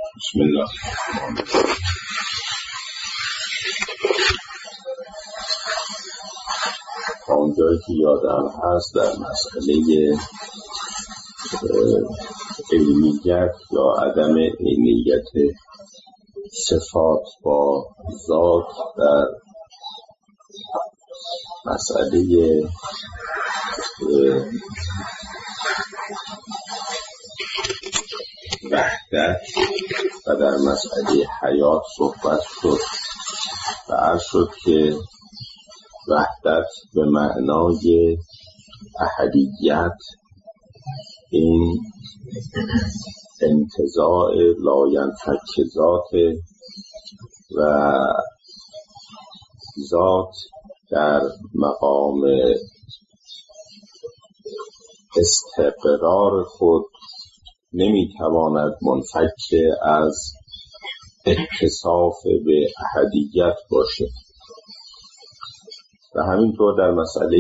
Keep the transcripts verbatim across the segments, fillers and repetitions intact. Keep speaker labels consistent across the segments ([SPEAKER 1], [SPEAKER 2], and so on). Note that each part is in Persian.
[SPEAKER 1] بسم الله. اونجایی که یادم هست در مسئله علمیت یا عدم عینیت صفات با ذات در مسئله وحدت و در مسئله حیات صحبت شد و عرض شد که وحدت به معنای احدیت این انتزاع لاینفک ذات و ذات در مقام استقرار خود نمیتواند منفک از اتصاف به احدیت باشد و همینطور در مسئله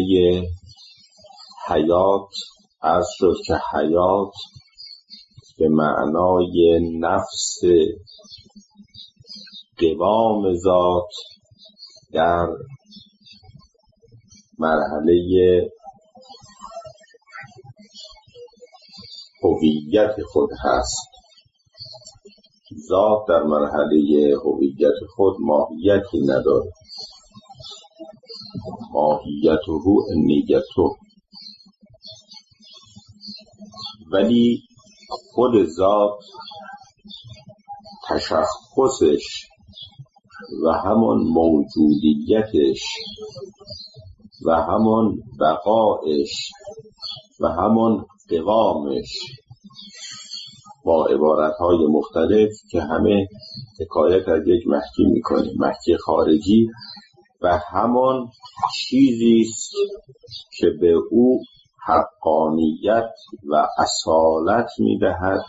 [SPEAKER 1] حیات عرض شد که حیات به معنای نفس قوام ذات در مرحله هویت خود هست. ذات در مرحله هویت خود ماهیتی ندارد. ماهیت رو نیتو، ولی خود ذات تشخصش و همان موجودیتش و همان بقایش و همان قوامش با عبارتهای مختلف که همه حکایت از یک محکی میکنه، محکی خارجی، و همان چیزیست که به او حقانیت و اصالت میدهد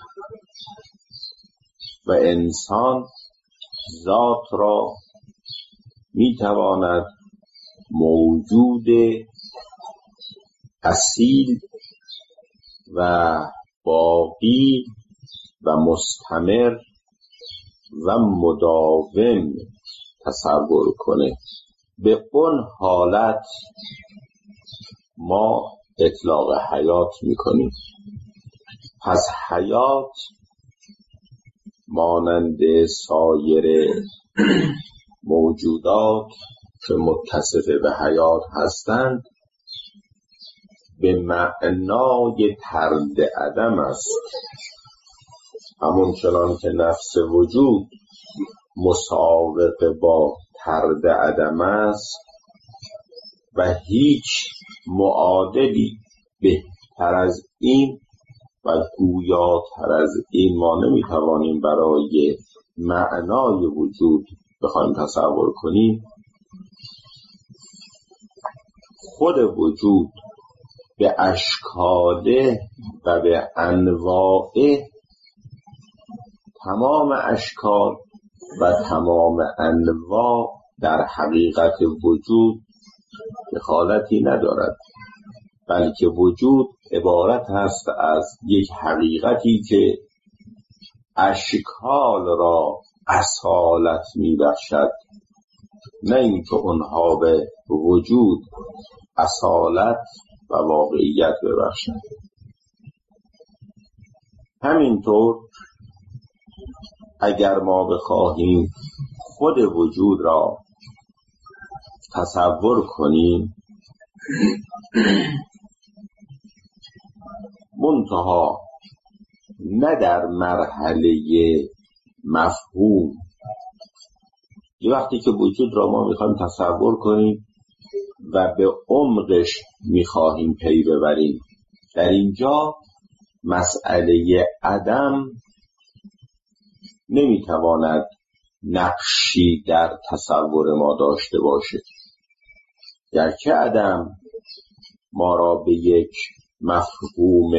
[SPEAKER 1] و انسان ذات را میتواند موجود اصیل و باقی و مستمر و مداوم تصور کنه. به اون حالت ما اطلاق حیات میکنیم. پس حیات مانند سایر موجودات که متصف به حیات هستند به معنای طرد عدم است. همون چنان که نفس وجود مساوق با طرد عدم است و هیچ معادلی بهتر از این و گویاتر از این ما نمیتوانیم برای معنای وجود بخوایم تصور کنیم. خود وجود به اشکاله و به انواع تمام اشکال و تمام انواع در حقیقت وجود دخالتی ندارد، بلکه وجود عبارت است از یک حقیقتی که اشکال را اصالت می بخشد، نه اینکه اونها به وجود اصالت و واقعیت ببخشد. همینطور اگر ما بخواهیم خود وجود را تصور کنیم، منتها نه در مرحله مفهوم. یه وقتی که وجود را ما میخوایم تصور کنیم و به عمقش میخواهیم پی ببریم، در اینجا مسئله عدم نمیتواند نقشی در تصور ما داشته باشه. گرچه عدم ما را به یک مفهوم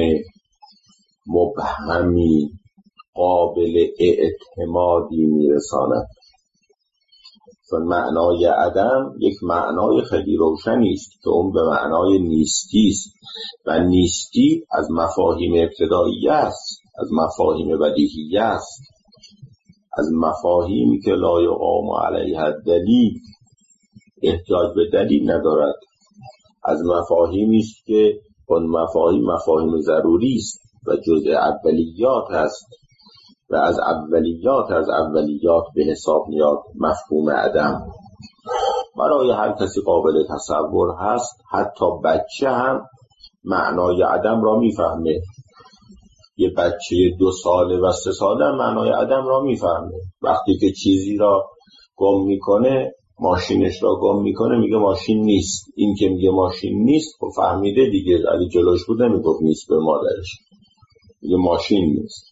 [SPEAKER 1] مبهمی قابل اعتمادی میرساند، چون معنای عدم یک معنای خیلی روشنی است که اون به معنای نیستی است و نیستی از مفاهیم ابتدایی است، از مفاهیم بدیهی است. از مفاهیمی که لا یقام علیها دلیل، احتیاج به دلیل ندارد، از مفاهیمی است که اون مفاهیم مفاهیم ضروری است و جزء اولیات است و از اولیات از اولیات به حساب میاد مفهوم عدم. برای هر کسی قابل تصور هست، حتی بچه هم معنای عدم را میفهمه. یه بچه دو ساله و سه ساله معنای عدم را میفهمه. وقتی که چیزی را گم میکنه، ماشینش را گم میکنه، میگه ماشین نیست. این که میگه ماشین نیست خب فهمیده دیگه، اگه جلوش بود نمیگفت نیست به مادرش، میگه ماشین نیست.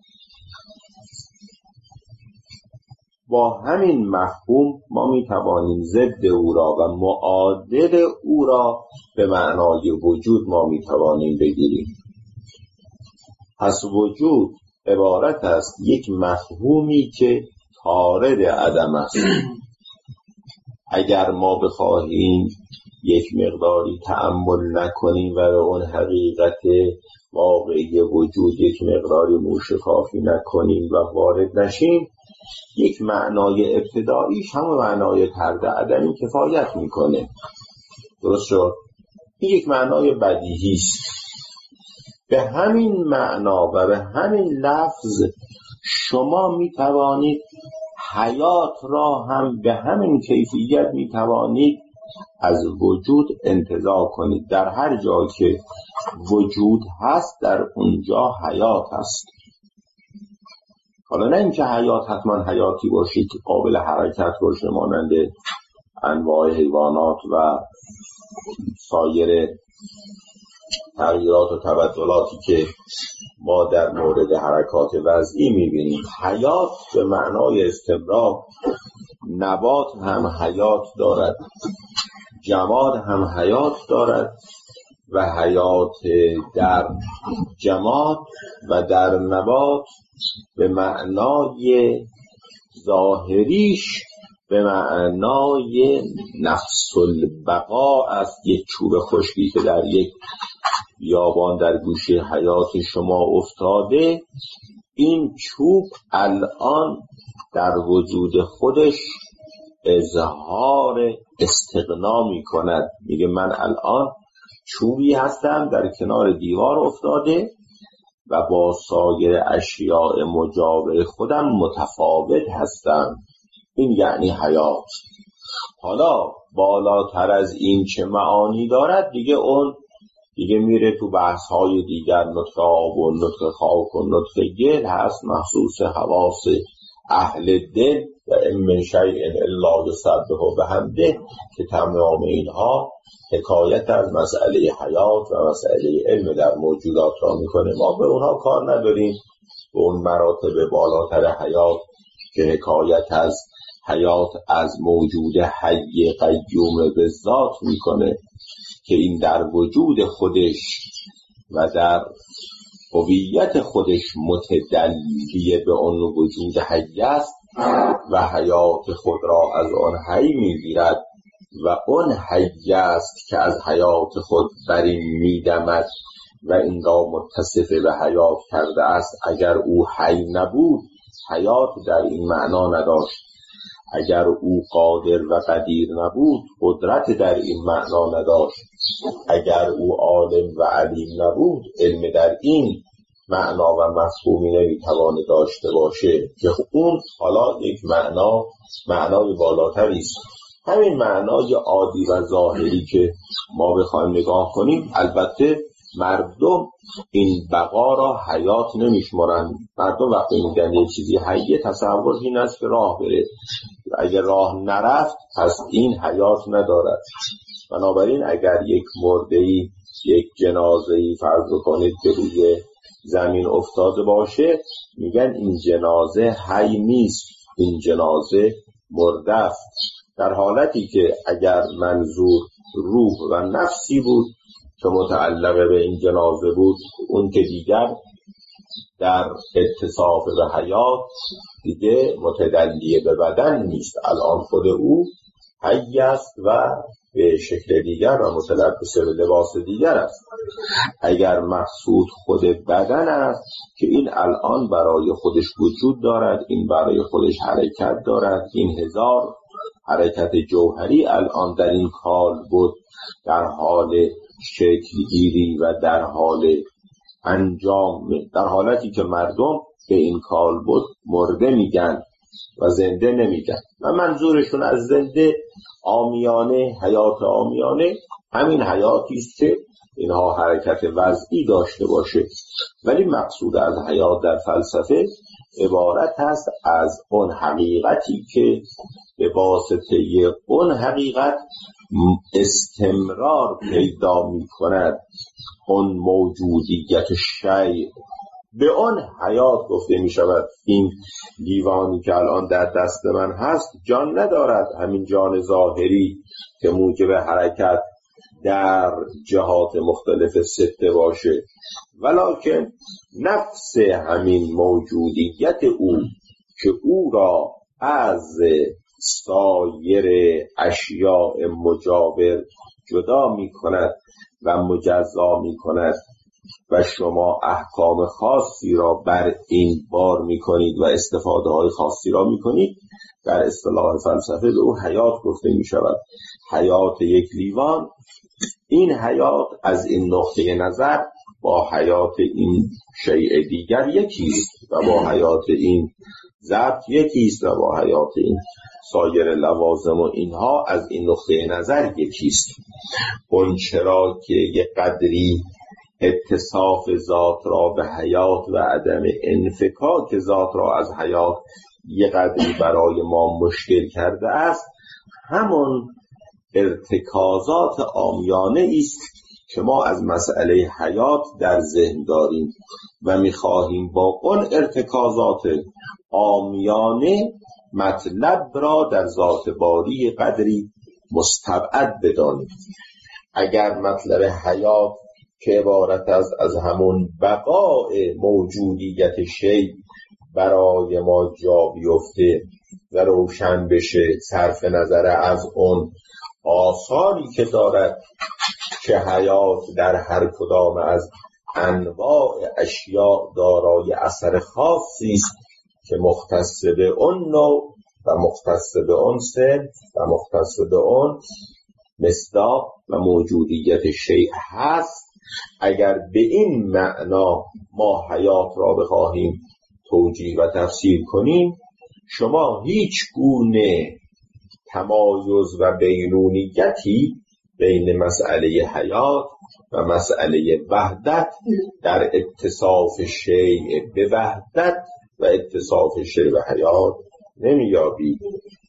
[SPEAKER 1] با همین مفهوم ما میتوانیم ضد او را و معادل او را به معنای وجود ما میتوانیم بگیریم. پس وجود عبارت است یک مفهومی که طارد عدم است. اگر ما بخواهیم یک مقداری تأمل نکنیم و به اون حقیقت واقعی وجود یک مقداری موشکافی نکنیم و وارد نشیم، یک معنای ابتداییش همون معنای طرد عدمی کفایت میکنه. درست شد؟ این یک معنای بدیهی است. به همین معنا و به همین لفظ شما میتوانید حیات را هم به همین کیفیت میتوانید از وجود انتزاع کنید. در هر جا که وجود هست در اونجا حیات هست. حالا نه اینکه حیات حتما حیاتی باشید که قابل حرکت باشه مانند انواع حیوانات و سایر تغییرات و تبدلاتی که ما در مورد حرکات وضعی میبینیم. حیات به معنای استمرار. نبات هم حیات دارد، جماد هم حیات دارد و حیات در جماد و در نبات به معنای ظاهریش به معنای نفس البقا است. یک چوب خشکی که در یک بیابان در گوشه حیات شما افتاده، این چوب الان در وجود خودش اظهار استغنا می کند. میگه من الان چوبی هستم در کنار دیوار افتاده و با سایر اشیاء مجاور خودم متفاوت هستم. این یعنی حیات. حالا بالاتر از این چه معانی دارد دیگه اون دیگه میره تو بحث های دیگر. نطق آب و نطق خاک و نطق گل هست، مخصوص حواس اهل دل و من شیء الا یسبح بحمده، که تمام اینها حکایت از مسئله حیات و مسئله علم در موجودات را میکنه. ما به اونها کار نداریم، به اون مراتب بالاتر حیات که حکایت از حیات از موجود حی قیوم به ذات میکنه که این در وجود خودش و در هویت خودش متدلیه به اون وجود حی است و حیات خود را از آن حی میگیرد و اون حی است که از حیات خود برین میدمد و این را متصف به حیات کرده است. اگر او حی نبود حیات در این معنا نداشت. اگر او قادر و قدیر نبود قدرت در این معنا نداشت. اگر او عالم و علیم نبود علم در این معنا و مفهومی نمیتوانه داشته باشه که اون حالا یک معنا معنای بالاتری است. همین معنای عادی و ظاهری که ما بخوایم نگاه کنیم، البته مردم این بقا را حیات نمیشمارن. مردم وقتی میگن یک چیزی حیه تصور این است که راه بره، اگر راه نرفت پس این حیات ندارد. بنابراین اگر یک مرده‌ای، یک جنازه‌ای فرض کنید که روی زمین افتاده باشه، میگن این جنازه حی نیست، این جنازه مرده است. در حالتی که اگر منظور روح و نفسی بود که متعلق به این جنازه بود، اون که دیگر در اتصاف به حیات دیگه متدلی به بدن نیست، الان خود او حی است و به شکل دیگر و متلبس به لباس دیگر است. اگر مقصود خود بدن است که این الان برای خودش وجود دارد، این برای خودش حرکت دارد، این هزار حرکت جوهری الان در این کال بود در حال شکل گیری و در حال انجام، در حالتی که مردم به این کال بود مرده میگن و زنده نمیگن و منظورشون از زنده عامیانه، حیات عامیانه همین حیاتی است که اینها حرکت وضعی داشته باشه. ولی مقصود از حیات در فلسفه عبارت هست از اون حقیقتی که به واسطه اون حقیقت استمرار پیدا می کند، اون موجودیت شیء به اون حیات گفته می شود. این لیوانی که الان در دست من هست جان ندارد، همین جان ظاهری که موجب حرکت در جهات مختلف سته باشه، ولکن نفس همین موجودیت او که او را از سایر اشیاء مجاور جدا می کند و مجزا می کند و شما احکام خاصی را بر این بار می کنید و استفاده های خاصی را می کنید، در اصطلاح فلسفه به او حیات گفته می شود. حیات یک لیوان، این حیات از این نقطه نظر با حیات این شیء دیگر یکیست و با حیات این ذات یکیست و با حیات این سایر لوازم و اینها از این نقطه نظر یکیست. اون چرا که یک قدری اتصاف ذات را به حیات و عدم انفکاک ذات را از حیات یک قدری برای ما مشکل کرده است، همون ارتکازات عامیانه است که ما از مسئله حیات در ذهن داریم و می‌خواهیم با اون ارتکازات عامیانه مطلب را در ذات باری قدری مستبعد بدانیم. اگر مطلب حیات که عبارت است از همون بقاء موجودیت شیء برای ما جا بیفته و روشن بشه، صرف نظر از اون آثاری که دارد که حیات در هر کدام از انواع اشیاء دارای اثر خاصی است که مختص به اون نوع و مختص به اون سن و مختص به اون مصداق و موجودیت شیء هست. اگر به این معنا ما حیات را بخواهیم توجیه و تفسیر کنیم، شما هیچ گونه تمایز و بینونیتی بین مسئله حیات و مسئله وحدت در اتصاف شیء به وحدت و اتصاف شیء به حیات نمیابید.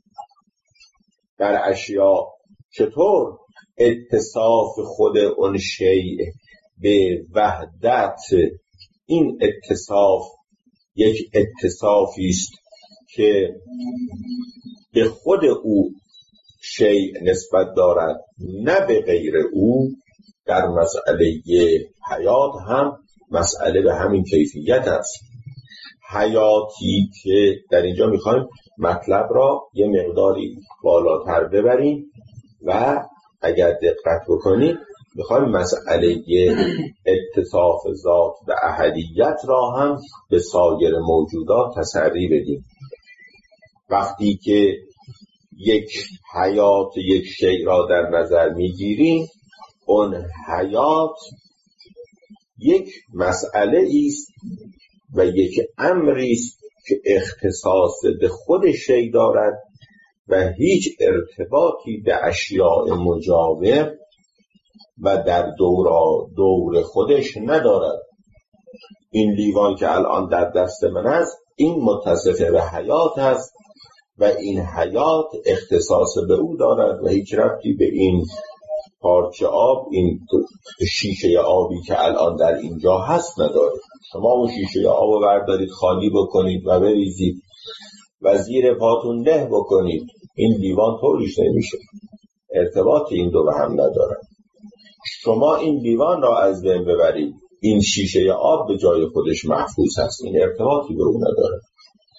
[SPEAKER 1] در اشیاء چطور اتصاف خود اون شیء به وحدت، این اتصاف یک اتصافی است که به خود او شیء نسبت دارد نه به غیر او، در مسئله حیات هم مسئله به همین کیفیت است. حیاتی که در اینجا میخوایم مطلب را یه مقداری بالاتر ببریم و اگر دقت بکنید میخوایم مسئله اتصاف ذات و احدیت را هم به سایر موجودات تسری بدیم. وقتی که یک حیات یک شیء را در نظر میگیریم، اون حیات یک مسئله است و یک امری است که اختصاص به خود شیء دارد و هیچ ارتباطی به اشیاء مجاور و در دورا دور خودش ندارد. این لیوان که الان در دست من است، این متصف به حیات است و این حیات اختصاص به او دارد و هیچ ربطی به این پارچه آب، این شیشه آبی که الان در اینجا هست نداره. شما اون شیشه آب رو بردارید خالی بکنید و بریزید و زیر پاتون له بکنید، این لیوان طوریش نمیشه، ارتباط این دو به هم نداره. شما این لیوان را از بین ببرید، این شیشه آب به جای خودش محفوظ هست، این ارتباطی به اون نداره.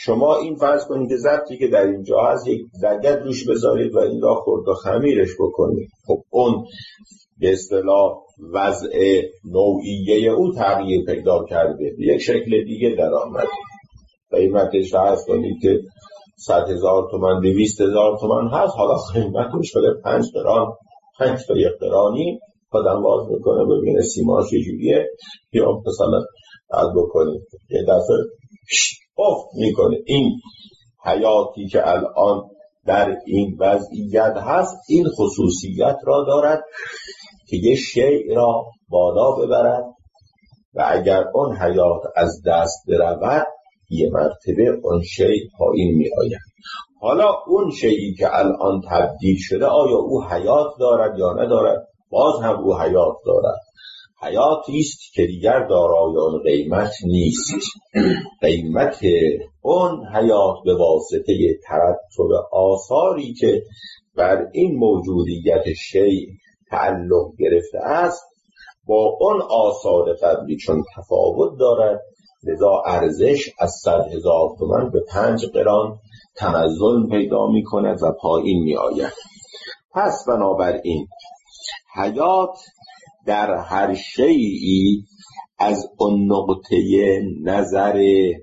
[SPEAKER 1] شما این فرض کنید که ظرفی که در اینجا هست یک لگد روش بذارید و این را خرد و خمیرش بکنید. خب اون به اصطلاح وضع نوعیه او تغییر پیدا کرده، یک شکل دیگه در آمده. قیمتش فرض کنید که صد هزار تومن دویست هزار تومن هست، حالا قیمتش شده پنج قران، پنج تا یک قرانی. آدم باز میکنه ببینه سیماش چجوریه، یا مثلا عد بکنید یه دفعه افت میکنه. این حیاتی که الان در این وضعیت هست این خصوصیت را دارد که یه شیء را بالا ببرد و اگر اون حیات از دست برود یه مرتبه اون شیء پایین می آید. حالا اون شیئی که الان تبدیل شده آیا او حیات دارد یا ندارد؟ باز هم او حیات دارد. حیاتی است که دیگر دارای آن قیمت نیست. قیمت اون حیات به واسطه ترتب آثاری که بر این موجودیت شیء تعلق گرفته است با اون آثار قبلی چون تفاوت دارد، لذا ارزش از صد هزار تومان به پنج قران تنزل پیدا می کند و پایین می آید. پس بنابراین حیات در هر شیئی از اون نقطه نظر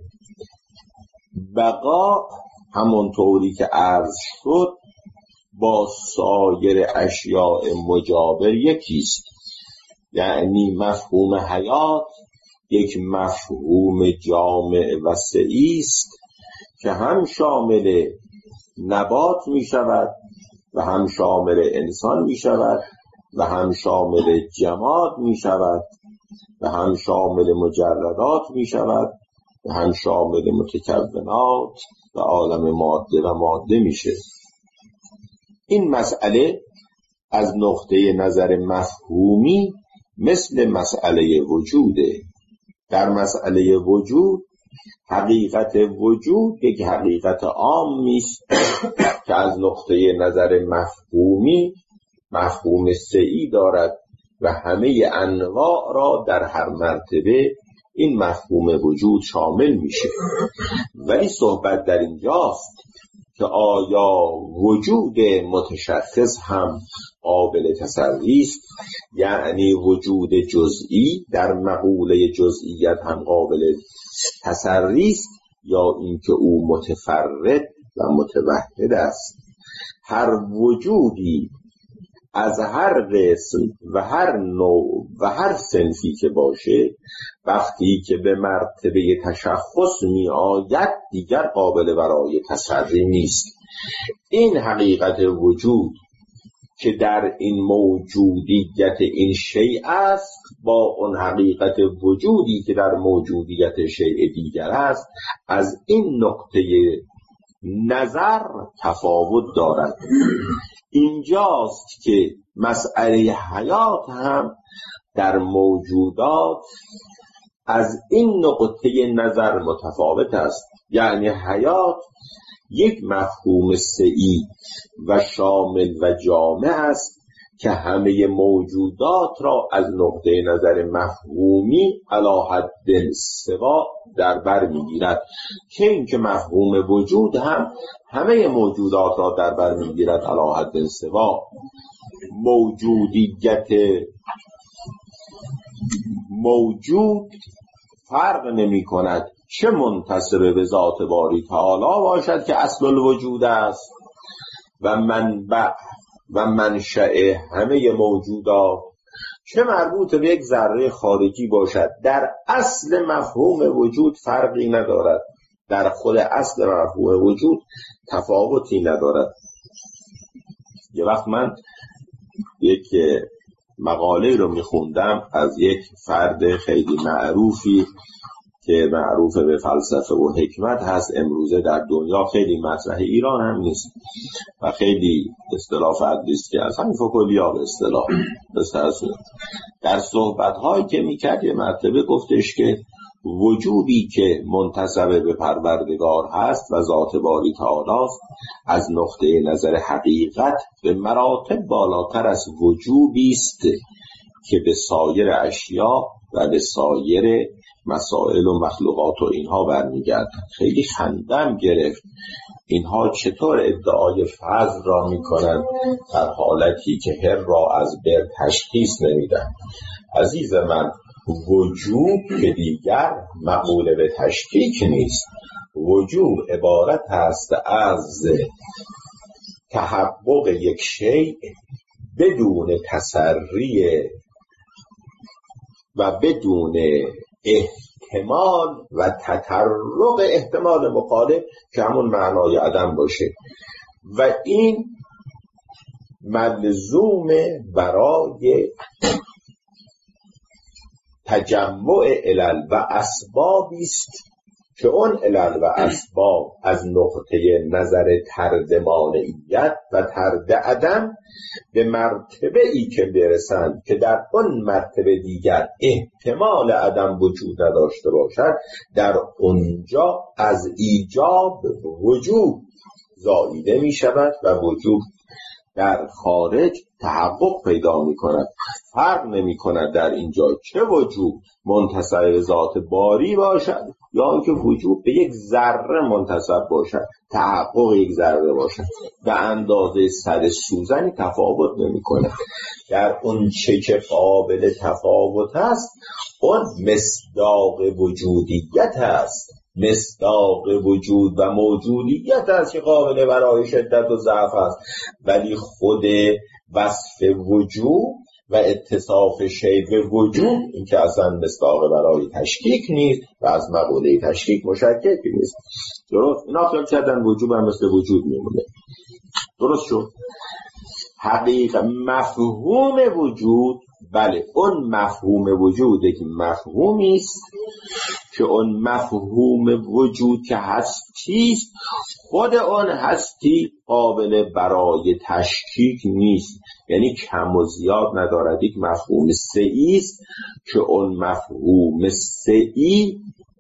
[SPEAKER 1] بقا همونطوری که عرض شد با سایر اشیاء مجاور یکیست. یعنی مفهوم حیات یک مفهوم جامع و سعی است که هم شامل نبات می شود و هم شامل انسان می شود و هم شامل جماد می شود و هم شامل مجردات می شود و هم شامل متکونات و عالم ماده و ماده میشه. این مسئله از نقطه نظر مفهومی مثل مسئله وجوده. در مسئله وجود حقیقت وجود یک حقیقت عام نیست که از نقطه نظر مفهومی مفهوم سعی دارد و همه انواع را در هر مرتبه این مفهوم وجود شامل میشه. ولی صحبت در اینجاست که آیا وجود متشخص هم قابل تسری است؟ یعنی وجود جزئی در مقوله جزئیت هم قابل تسری است یا اینکه او متفرد و متوحد است؟ هر وجودی از هر قسم و هر نوع و هر صنفی که باشه وقتی که به مرتبه تشخص می آید دیگر قابل برای تسری نیست. این حقیقت وجود که در این موجودیت این شیء است با اون حقیقت وجودی که در موجودیت شیء دیگر است از این نقطه نظر تفاوت دارد. اینجاست که مسئله حیات هم در موجودات از این نقطه نظر متفاوت است. یعنی حیات یک مفهوم سعی و شامل و جامع است که همه موجودات را از نقطه نظر مفهومی علی حد سوا در بر میگیرد، که اینکه مفهوم وجود هم همه موجودات را در بر میگیرد علی حد سوا. موجودیت موجود فرق نمی کند چه منتسب به ذات باری تعالی باشد که اصل الوجود است و منبع و منشأ همه موجودات، چه مربوط به یک ذره خارجی باشد، در اصل مفهوم وجود فرقی ندارد، در خود اصل مفهوم وجود تفاوتی ندارد. یه وقت من یک مقاله رو میخوندم از یک فرد خیلی معروفی که معروف به فلسفه و حکمت هست، امروزه در دنیا خیلی مطرح، ایران هم نیست و خیلی اصطلاح فردی است که از همین فوکولیا به اصطلاح در صحبت‌هایی که میکرد یه مرتبه گفتش که وجودی که منتسب به پروردگار هست و ذات باری تعالی است از نقطه نظر حقیقت به مراتب بالاتر از وجودی است که به سایر اشیاء و به سایر مسائل و مخلوقات و اینها برمیگردن. خیلی خندم گرفت اینها چطور ادعای فضل را میکنن در حالتی که هر را از بر تشخیص نمیدن. عزیز من، وجوب که دیگر مقوله به تشکیک نیست. وجوب عبارت است از تحقق یک شیء بدون تسری و بدون احتمال و تطرق احتمال مخالف که همون معنای عدم باشه، و این ملزوم برای تجمع علل و اسبابی است که اون علل و اسباب از نقطه نظر طرد مانعیت و طرد عدم به مرتبه ای که برسند که در اون مرتبه دیگر احتمال عدم وجود نداشته باشد، در اونجا از ایجاب وجوب زاییده می شود و وجوب در خارج تحقق پیدا می کند. فرق نمی کند در اینجا چه وجوب منتسب ذات باری باشد یا اینکه وجوب به یک ذره منتسب باشد، تحقق یک ذره باشد، به اندازه سر سوزنی تفاوت نمی کند. در اون چه که قابل تفاوت است اون مصداق وجودیت است، مصداق وجود و موجودیت است که قابل برای شدت و ضعف است، ولی خود وصف وجود و اتصاف شیء به وجود این که اصلا مصداق برای تشکیک نیست و از مقوله تشکیک مشکک نیست. درست؟ اینا خیال کردن وجود هم مثل وجود میمونه. درست شد؟ حقیقت مفهوم وجود، بله اون مفهوم وجود یک مفهومی است که اون مفهوم وجود که هستیست، خود اون هستی قابل برای تشکیک نیست، یعنی کم و زیاد ندارد. یک مفهوم سه‌ای است که اون مفهوم سه‌ای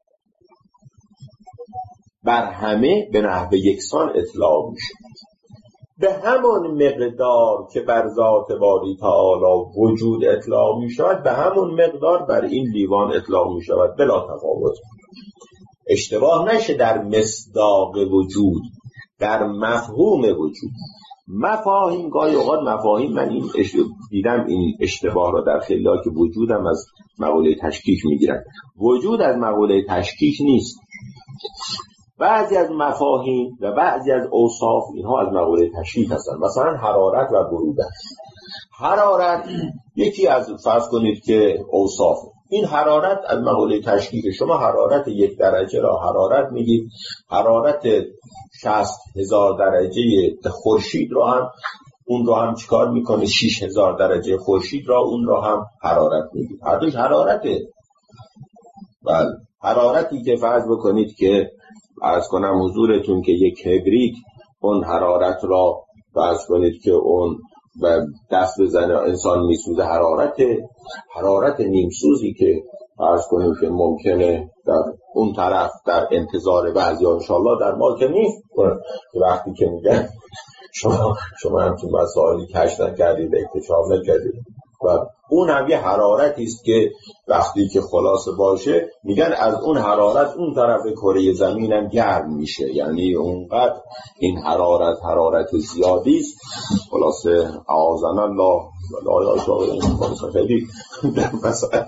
[SPEAKER 1] بر همه به نحو یکسان اطلاق میشه، به همون مقدار که بر ذات باری تعالی وجود اطلاق می شود به همون مقدار بر این لیوان اطلاق می شود بلا تفاوت. اشتباه نشه در مصداق وجود، در مفهوم وجود. مفاهیم گاهی اوقات مفاهیم من این دیدم این اشتباه را در خیلی که وجودم از مقوله تشکیک می گیرن. وجود از مقوله تشکیک نیست. بعضی از مفاهیم و بعضی از اوصاف اینها از مقوله تشکیک هستند. مثلا حرارت و برودت. حرارت یکی از فرض کنید که اوصاف، این حرارت از مقوله تشکیک. شما حرارت یک درجه را حرارت میگید، حرارت شصت هزار درجه خورشید را هم اون را هم چیکار میکنه؟ شش هزار درجه خورشید را اون را هم حرارت میگید. هر دوش حرارته. بله حرارتی که فرض بکنید که عرض کنم حضورتون که یک کبریت اون حرارت را فرض کنید که اون دست بزنه انسان میسوزه، حرارت حرارت نیمسوزی که فرض کنیم که ممکنه در اون طرف در انتظار بعضی ها انشاءالله در ما که نیست، وقتی که میگن شما شما هم تو مسائلی کشف نکردید اکتشاف نکردید و اون هم یه حرارتی است که وقتی که خلاصه باشه میگن از اون حرارت اون طرف کره زمین هم گرم میشه، یعنی اونقدر این حرارت حرارت زیادی است. خلاصه اعاذنا الله لا یا شاید خلاصه خیلی در مسئله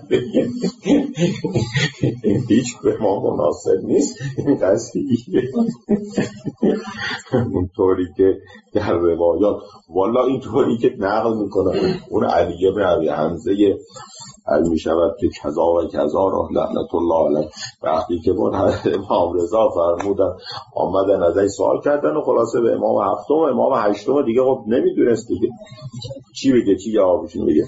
[SPEAKER 1] این هیچ به ما مناسب نیست این قضیه اونطوری که در روایات والا اینطوری که نقل میکنه اون علی بن ابی حمزه حل می شود که کذا و کذا را لعنت الله علیه. وقتی که اون امام رضا فرمودن آمدن ازش سوال کردن و خلاصه به امام هفتم و امام هشتم دیگه خب نمیدونست دیگه چی بگه چی جوابشون بگه.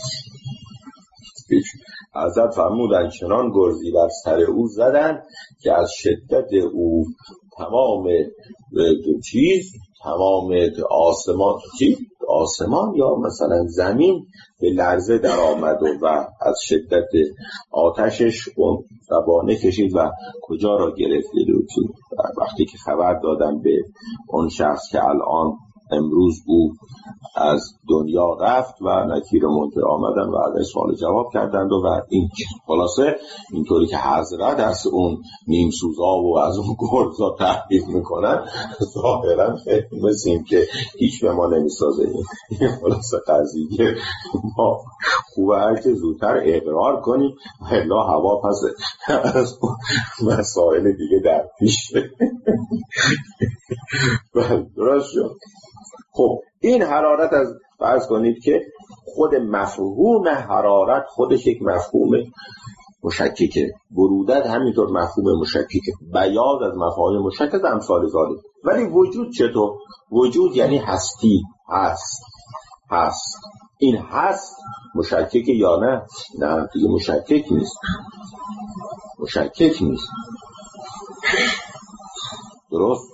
[SPEAKER 1] حضرت فرمودن چنان گرزی بر سر او زدن که از شدت او تمام چیز تمام آسمان چی؟ آسمان یا مثلا زمین به لرزه در آمد و از شدت آتشش اون زبانه کشید و کجا را گرفت. وقتی که خبر دادن به اون شخص که الان امروز او از دنیا رفت و نکیر منکر آمدن و ازش سوال جواب کردند و, و این خلاصه اینطوری که حضرت از اون نیم سوزا و از اون گرزا تحقیق میکنن ظاهرا مثل این که هیچ به ما نمیسازه. این خلاصه قضیه ما خوبه هر که زودتر اقرار کنیم الا هوا پس از مسائل دیگه در پیشه. درست شد. خب این حرارت از فرض کنید که خود مفهوم حرارت خودش یک مفهوم مشککه، برودت همینطور مفهوم مشککه، بیاض از مفاهیم مشکک امثال ذالک. ولی وجود چطور؟ وجود یعنی هستی، هست هست این هست مشکک یا نه؟ نه دیگه مشکک نیست، مشکک نیست. درست؟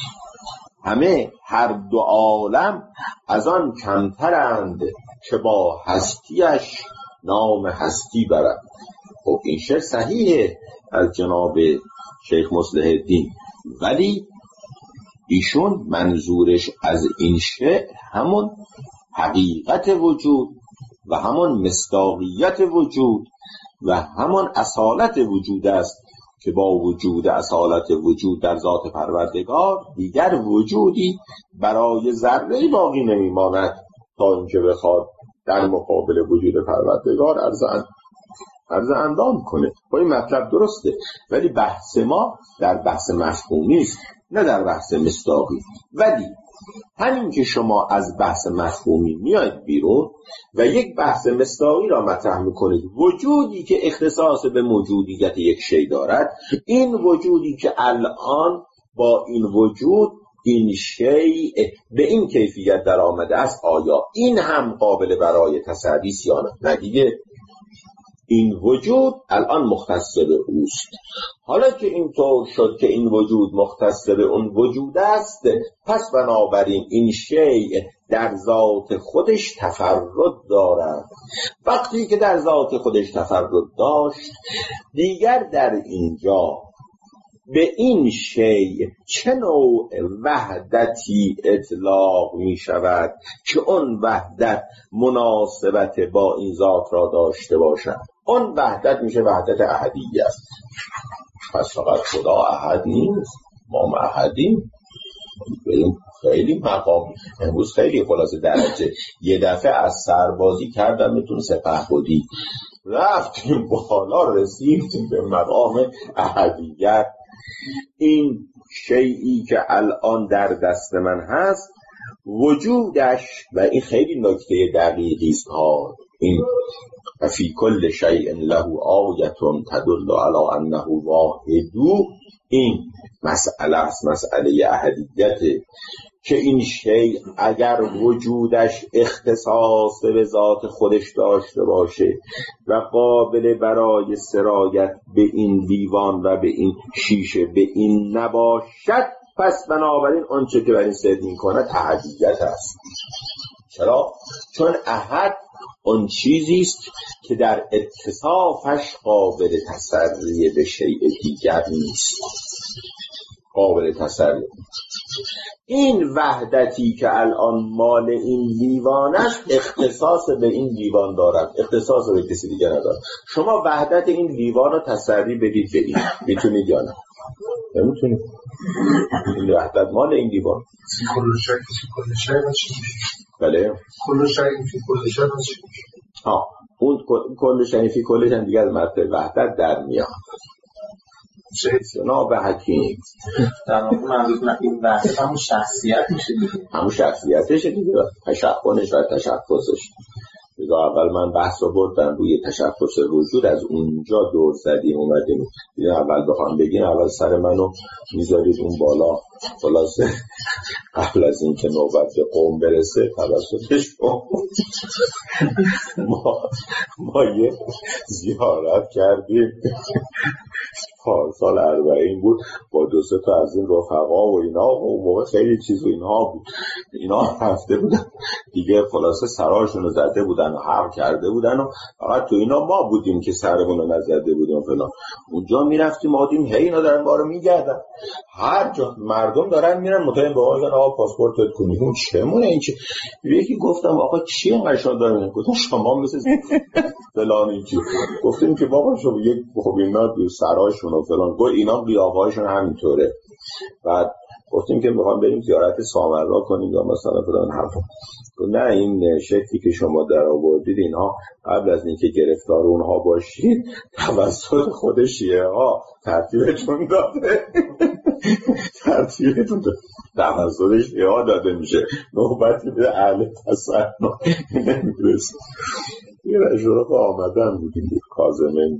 [SPEAKER 1] همه هر دو عالم از آن کمترند که با هستیش نام هستی برد. خب این شعر صحیحه از جناب شیخ مصلح الدین، ولی ایشون منظورش از این شعر همون حقیقت وجود و همون مصداقیت وجود و همون اصالت وجود است که با وجود اصالت وجود در ذات پروردگار دیگر وجودی برای ذره باقی نمیماند تا اینکه بخواد در مقابل وجود پروردگار عرض عرض اندام کنه. با این مطلب درسته، ولی بحث ما در بحث مفهومی است نه در بحث مصداقی. ولی همین که شما از بحث مفهومی میاید بیرون و یک بحث مصداقی را مطرح میکنید، وجودی که اختصاص به موجودیت یک شی دارد، این وجودی که الان با این وجود این شی به این کیفیت در آمده است، آیا این هم قابل برای تصویر است یا نه؟ دیگه این وجود الان مختص به اوست. حالا که اینطور شد که این وجود مختص به اون وجود است، پس بنابراین این شیء در ذات خودش تفرد دارد. وقتی که در ذات خودش تفرد داشت، دیگر در اینجا به این شیء چه نوع وحدتی اطلاق می شود که اون وحدت مناسبت با این ذات را داشته باشد؟ اون وحدت میشه وحدت احدیه است. پس فقط خدا احد نیست، ما احدیم. خیلی مقام امروز خیلی خلاصه درجه یه دفعه از سربازی کردم میتون سپهبدی رفتیم بالا رسیدیم به مقام احدیت. این شیئی که الان در دست من هست وجودش، و این خیلی نکته دقیقی است ها، این فی کل شیء له آیه تدل علی انه واحد، این مسئله است، مسئله احدیت، که این شیء اگر وجودش اختصاص به ذات خودش داشته باشه و قابل برای سرایت به این دیوان و به این شیشه به این نباشد، پس بنابراین آنچه که بر این صدق می‌کند احدیت است. چرا؟ چون احد اون چیزی است که در اتصافش قابل تسری به شیء دیگر نیست، قابل تسری. این وحدتی که الان مال این دیوان است اختصاص به این دیوان دارد، اختصاص به کسی دیگر ندارد. شما وحدت این دیوان رو تسری بدید به این، میتونید یا نه؟ نمیتونید. این وحدت مال این دیوان.
[SPEAKER 2] کل شیء فی کل شیء باشه.
[SPEAKER 1] بله.
[SPEAKER 2] کل شیء فی کل شیء باشه.
[SPEAKER 1] ها، اون کل شیء فی کل شیء دیگه از مرتبه وحدت در میاد. شیطنا به حکیم
[SPEAKER 3] در واقع منظور این وحدت همون شخصیت میشه دیگه،
[SPEAKER 1] همون شخصیتشه دیگه، تشخصش و تشخصش. دیگه اول من بحث رو بردم روی تشخص وجود، از اونجا دور زدیم اومدیم دیگه. اول بخوام بگیم اول سر منو میذارید اون بالا، خلاصه قبل از این که نوبت به قوم برسه توسطش ما ما یه زیارت کردیم سال اربعین بود با دو سه تا از این رفقا و اینا، و اون موقع خیلی چیز و اینها بود، اینا رفته بودن دیگه، خلاصه سراشون رو زده بودن و حرم کرده بودن و فقط تو اینا ما بودیم که سرمون رو نزده بودیم. فلان. اونجا میرفتیم ما دیدیم هی اینا دارن ما رو میگردن، هر جا مردم دارن میرن مطمئن به ما میگن آقا پاسپورتت کنید. اون چه مونه این چه؟ یکی گفتم آقا چی اینقدر شما دارین؟ گفتم شما مثل فلان این چی؟ گفتیم که بابا شما یک خب اینا سراشون و فلان، گفت اینا قیافه‌هاشون همینطوره. بعد گفتیم که میخوام بریم زیارت سامرا کنیم یا مثلا فلان حرفا. نه این شکلی که شما در آوردید اینها قبل از اینکه گرفتار اونها باشید توسط خود شیعه ها ترتیبتون داده ترتیبتون داده توسط شیعه ها داده میشه، نوبتی به اهل تصنع نمیرسه. یه رجوع که آمدن بودیم کاظمین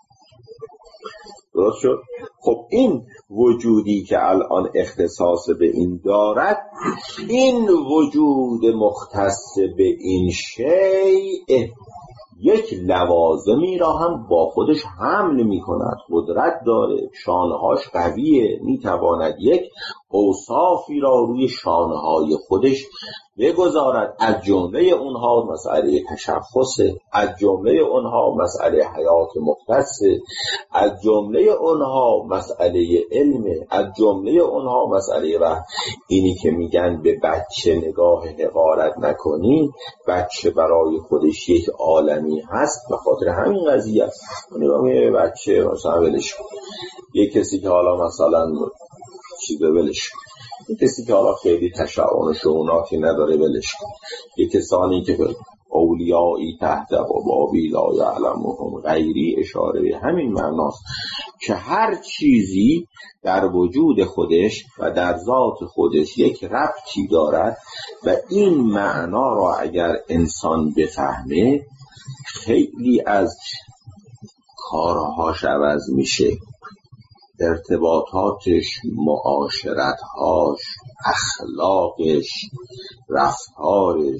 [SPEAKER 1] درست شد. خب این وجودی که الان اختصاص به این دارد، این وجود مختص به این شیء یک لوازمی را هم با خودش حمل می کند، قدرت داره، شانهاش قویه، می تواند یک اوصافی را روی شانهای خودش بگذارد. از جمله اونها مسئله تشخصه، از جمله اونها مسئله حیات مختصه، از جمله اونها مسئله علمه، از جمله اونها مسئله وحی. اینی که میگن به بچه نگاه حقارت نکنی، بچه برای خودش یک عالمی هست، به خاطر همین قضیه است. نگاه یه بچه مثلا ولش کن، یه کسی که حالا مثلا چیزه ولش کن، یه کسی که حالا خیلی تشعون و شعوناتی نداره ولش کن، یه کسانی که اولیایی تحت و بابی لا یعلمهم غیری اشاره به همین معناست که هر چیزی در وجود خودش و در ذات خودش یک ربطی دارد و این معنا را اگر انسان بفهمه خیلی از کارهاش عوض میشه، ارتباطاتش، معاشرتهاش، اخلاقش، رفتارش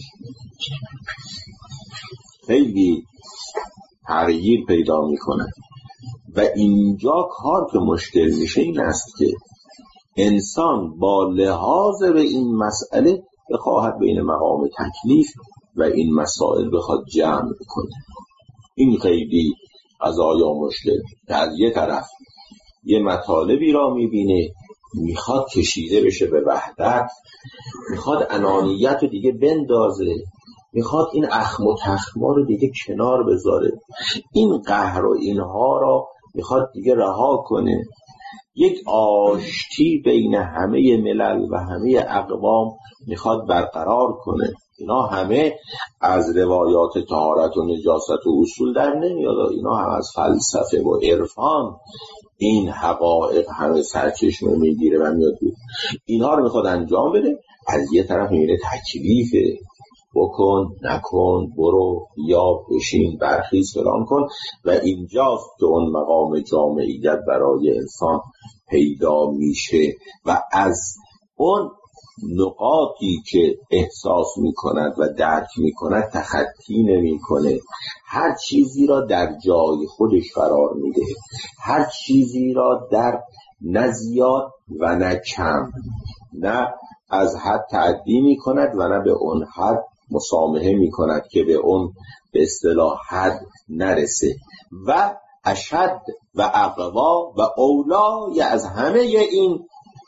[SPEAKER 1] خیلی تغییر پیدا میکنه. و اینجا کار که مشکل میشه این است که انسان با لحاظ به این مسئله بخواهد بین مقام تکلیف و این مسائل بخواد جمع کنه. این خیلی قضایا مشکل که از یه طرف یه مطالبی را میبینه میخواد کشیده بشه به وحدت، میخواد انانیت رو دیگه بندازه، میخواد این اخم و تخما رو دیگه کنار بذاره، این قهر و اینها را میخواد دیگه رها کنه، یک آشتی بین همه ملل و همه اقوام میخواد برقرار کنه. اینا همه از روایات طهارت و نجاست و اصول در نمیاد، اینا هم از فلسفه و عرفان این حقایق همه سرچشمه میگیره و میاد بود. اینها رو میخواد انجام بده، از یه طرف میبینه تکلیفه، بکن نکن، برو یا بشین برخیز فلان کن. و اینجاست که اون مقام جامعیت برای انسان پیدا میشه و از اون نقاطی که احساس میکند و درک میکند تخطی نمیکنه، هر چیزی را در جای خودش قرار میده، هر چیزی را در نه زیاد و نه کم، نه از حد تعدی میکند و نه به اون حد مسامحه میکند که به اون به اصطلاح حد نرسه. و اشد و اقوا و اولای از همه این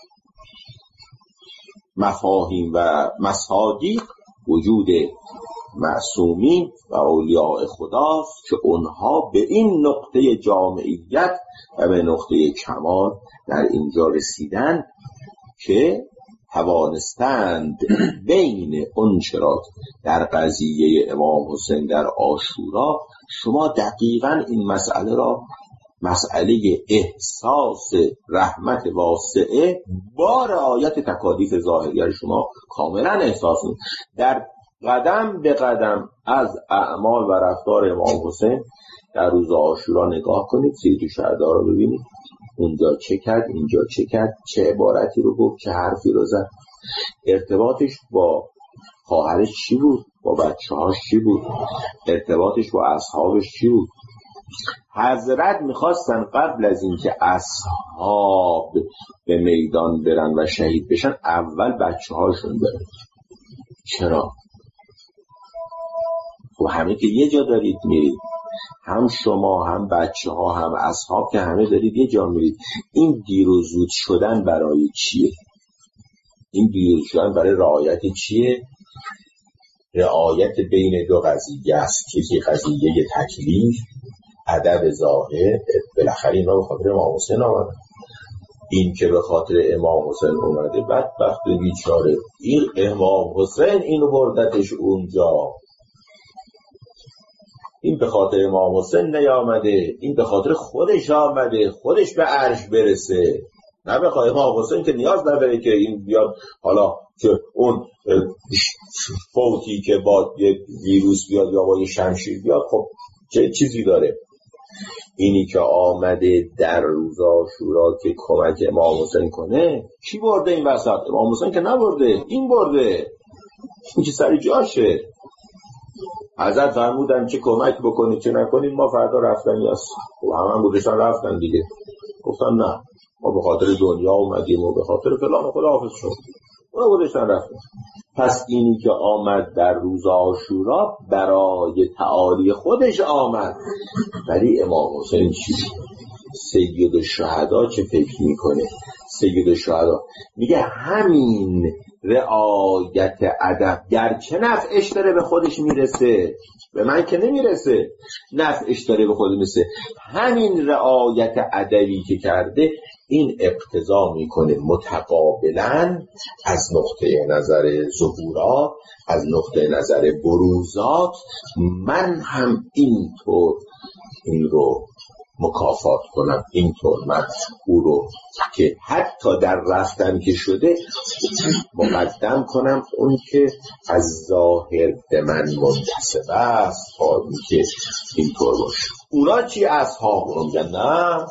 [SPEAKER 1] مفاهیم و مصادیق وجود معصومین و اولیاء خداست که اونها به این نقطه جامعیت و به نقطه کمال در اینجا رسیدن که توانستند بین اون چرا در قضیه امام حسین در عاشورا شما دقیقاً این مسئله را، مسئله احساس رحمت واسعه با رعایت تکالیف ظاهریه شما کاملا احساس کنید. در قدم به قدم از اعمال و رفتار امام حسین در روز عاشورا نگاه کنید، سید شهدا رو ببینید، اونجا چه کرد، اینجا چه کرد، چه عبارتی رو گفت، چه حرفی رو زد، ارتباطش با خواهرش چی بود، با بچه‌هاش چی بود، ارتباطش با اصحابش چی بود. حضرت میخواستن قبل از اینکه اصحاب به میدان برن و شهید بشن اول بچه هاشون برن. چرا؟ خب همه که یه جا دارید میرید، هم شما هم بچه ها هم اصحاب که همه دارید یه جا میرید. این دیر و زود شدن برای چیه؟ این دیر و زود شدن برای رعایت چیه؟ رعایت بین دو قضیه است. یکی قضیه تکلیف، ادب ظاهر، بالاخره اینا به خاطر امام حسین آمدن. این که به خاطر امام حسین اومده بدبخت بیچاره، این امام حسین اینو بردتش اونجا. این به خاطر امام حسین نیامده، این به خاطر خودش آمده، خودش به عرش برسه، نه به خاطر امام حسین که نیاز نداره که این بیاد حالا که اون فوتی که با یک ویروس بیاد یا با یک شمشیر بیاد، خب چه چیزی داره. اینی که آمده در روز عاشورا که کمک امام حسین کنه، کی برده این وسط؟ امام حسین که نبرده، این برده. این که سر جاشه. حضرت فرمودن چه کمک بکنید چه نکنید، ما فردا رفتنی است. خب همه هم بودشن رفتن دیگه. گفتن نه، ما به خاطر دنیا اومدیم و به خاطر فلان خدا حافظ شد. اونا بودشن رفتن. پس اینی که آمد در روز عاشورا برای تعالی خودش آمد. ولی امام حسین چی؟ سید الشهدا چه فکر میکنه؟ سید الشهدا میگه همین رعایت ادب گرچه نفعش داره به خودش میرسه، به من که نمیرسه، نفعش داره به خودش میرسه، همین رعایت ادبی که کرده این اقتضا میکنه متقابلا از نقطه نظر ظهورات، از نقطه نظر بروزات، من هم اینطور این رو مکافات کنم، اینطور من او رو که حتی در رفتن که شده مقدم کنم اون که از ظاهر به من منتسب است تا این که اینطور باشه. اونا چی؟ اصحاب اونا میگن نه،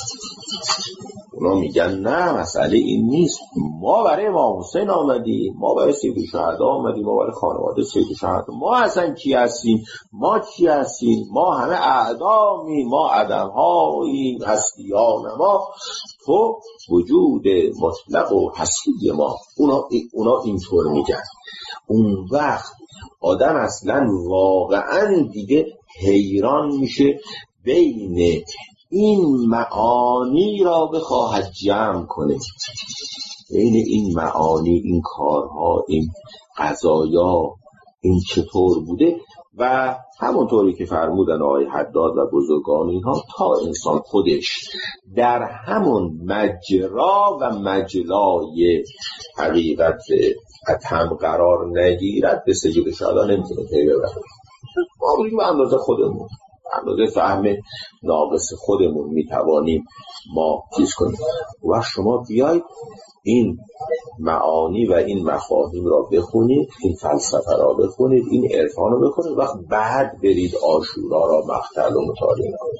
[SPEAKER 1] اونا میگن نه، مسئله این نیست، ما برای امام حسین آمدیم، ما برای سید الشهدا آمدیم، ما برای خانواده سید الشهدا، ما اصلا کی هستیم؟ ما چی هستیم؟ ما همه اعدامیم، ما عدم‌هاییم، هستیان ما، تو وجود مطلق و هستی ما. اونا اونا اینطور میگن. اون وقت آدم اصلا واقعا دیگه حیران میشه بین این معانی را بخواهد جمع کنه، بین این معانی، این کارها، این قضایا، این چطور بوده و همونطوری که فرمودن آقای حداد و بزرگان اینها، تا انسان خودش در همون مجرا و مجلای حقیقت هم قرار نگیرد به سجود شهدا نمیتونه پی ببره. ما بودیم به اندازه خودمون، اندازه فهم ناقص خودمون میتوانیم ما چیز کنیم. و شما بیاید این معانی و این مفاهیم را بخونید، این فلسفه را بخونید، این عرفان را بخونید، وقت بعد برید عاشورا را مقتل و مطالعه کنید.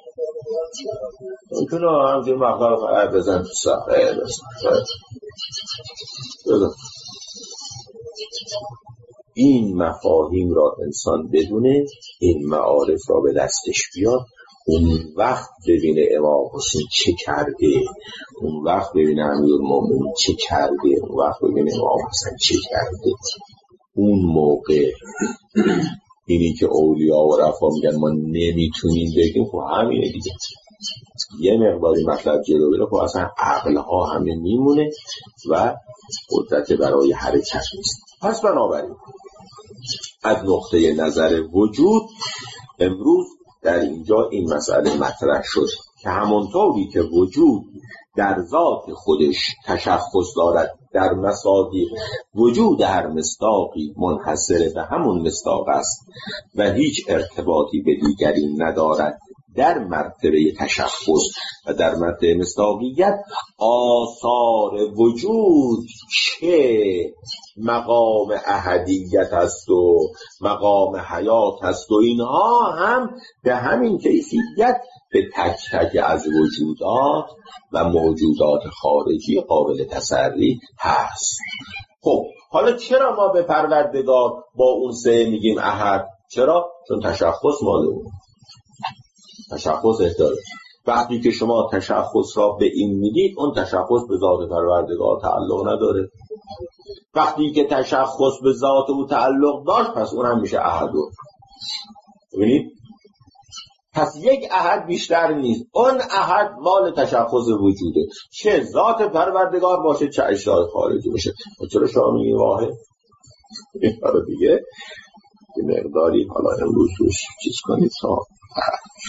[SPEAKER 1] ممکنه هم این مقتل را بزن تو صفحه بزن. این مفاهیم را انسان بدونه، این معارف را به دستش بیاد، اون وقت ببینه امام حسین چه کرده، اون وقت ببینه امیرالمومنین چه کرده، اون وقت ببینه امام حسین چه کرده. اون موقع اینی که اولیاء و رفا میگن ما نمیتونیم بگیم، خب همینه دیگه. یه مقداری مطلب جلو بره خب اصلا عقلها همه میمونه و قدرت برای حرکت نیست. پس بنابراین از نقطه نظر وجود امروز در اینجا این مسئله مطرح شد که همونطوری که وجود در ذات خودش تشخص دارد، در مصادیق وجود هر مصداقی منحصر به همون مصداق است و هیچ ارتباطی به دیگری ندارد، در مرتبه تشخص و در مرتبه مصداقیت آثار وجود چه مقام احدیت است و مقام حیات است و اینها هم به همین کیفیت به تک تک از وجودات و موجودات خارجی قابل تسری هست. خب حالا چرا ما به پروردگار با اون سه میگیم احد؟ چرا؟ چون تشخص مال اون، تشخص احتاره. وقتی که شما تشخص را به این میدید، اون تشخص به ذات پروردگار تعلق نداره. وقتی که تشخص به ذات او تعلق داشت، پس اون هم میشه احد. ببینید پس یک احد بیشتر نیست، اون احد مال تشخص وجوده، چه ذات پروردگار باشه چه اشیاء خارجی باشه. چرا شما میگی واحد؟ این کارو دیگه یه مقداری حالا امروز روش چیز کنید.